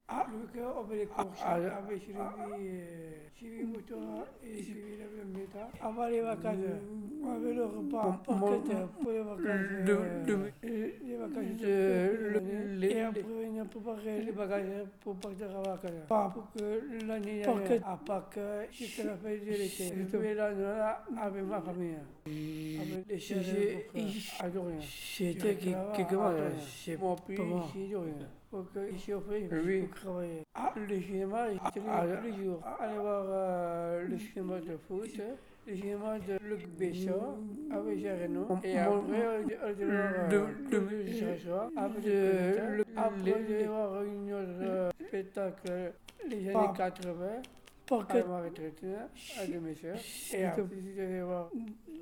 Luca opere corsi, ave scrivi molto e scrivi la meta. Avere vacanze, avere pas perché poi le vacanze e après ne peut pas les bagages pour partir à vacanze. Pas pour que l'année à Pâques, je te la fais de l'été. Je vais là avec ma famille. Avec les chéris adorés. C'était quelque chose, c'est mon pays, c'est rien. Parce que ici au pays, je travaille. Le cinéma, j'étais tous les jours. Aller voir le cinéma de foot, le cinéma de Luc Besson avec Gérino. Et après, on allait voir le soir avec le après, on allait voir une autre spectacle les années 80. Parce que à ma retraite, à de mes soeurs. Et après, j'allais voir